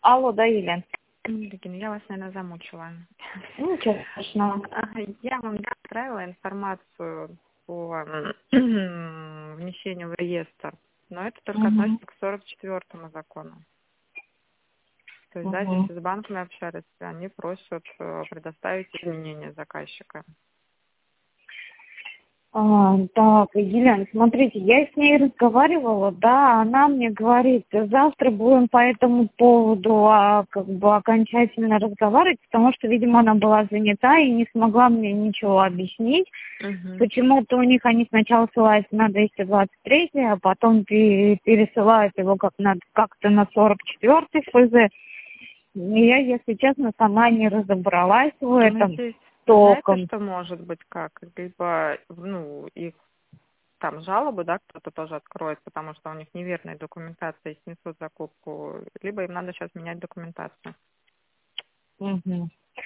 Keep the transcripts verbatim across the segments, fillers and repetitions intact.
Алло, да, Елена. Регина, я вас, наверное, замучила. Ничего страшного. Я вам отправила информацию по внесению в реестр, но это только Угу. относится к сорок четвёртому закону. То есть, да, Угу. если с банками общались, они просят э, предоставить изменения заказчика. А, так, Елена, смотрите, я с ней разговаривала, да, она мне говорит, завтра будем по этому поводу а, как бы окончательно разговаривать, потому что, видимо, она была занята и не смогла мне ничего объяснить. Угу. Почему-то у них они сначала ссылаются на двести двадцать три, а потом пере- пересылают его как на, как-то на сорок четвёртый эф зэ. И я, если честно, сама не разобралась в Ну, этом здесь, толком. знаете, что может быть как? Либо, ну, их там жалобы, да, кто-то тоже откроет, потому что у них неверная документация и снесут закупку, либо им надо сейчас менять документацию. Угу.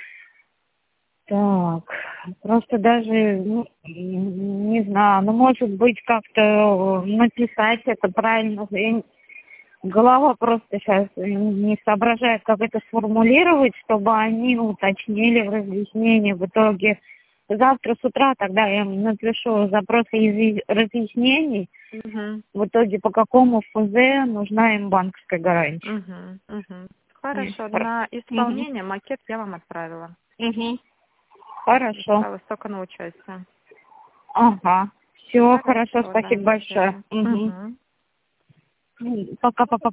Так, просто даже, ну, не знаю, ну, может быть, как-то написать это правильно. Я не- Голова просто сейчас не соображает, как это сформулировать, чтобы они уточнили в разъяснении. В итоге завтра с утра тогда я им напишу запрос из разъяснений. Угу. В итоге по какому эф зэ нужна им банковская гарантия. Угу. Угу. Хорошо, Хор- на Мгм. исполнение макет я вам отправила. Мгм. Хорошо. Осталось только на участие. Ага. Все, хорошо, Хорошо, да, спасибо до большое. связи. Угу. Угу. Пока-пока.